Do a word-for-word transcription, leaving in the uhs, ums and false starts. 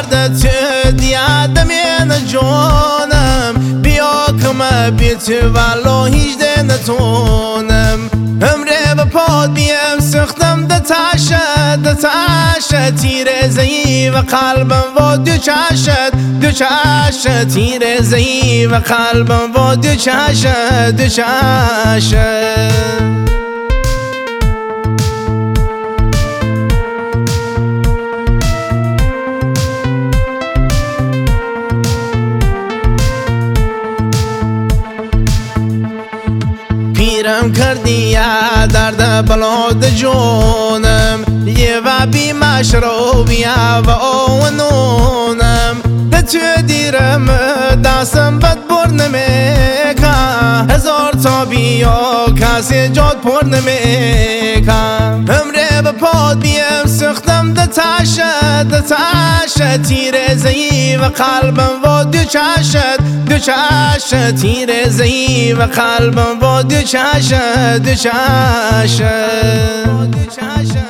دردت دیادمین جونم بیا کم بیت ولو هیچ ده نتونم عمره به پاد بیم سختم ده تاشد ده تاشد تیر زی و قلبم و دو چاشد دو چاشد تیر زی و قلبم و دو چاشد دو چاشد پیرم کردی یا درد بلاد جونم یه و بی مشروبی و اونونم به تو دیرم دستم بد بر نمیکن هزار تا بیا کسی جاد پر نمیکن عمره به پاد بیم سختم ده تاشد ده تاشد تیر زی و قلبم و دو چاشد دو چاشد تیر زی و قلبم و دو چاشد دو چاشد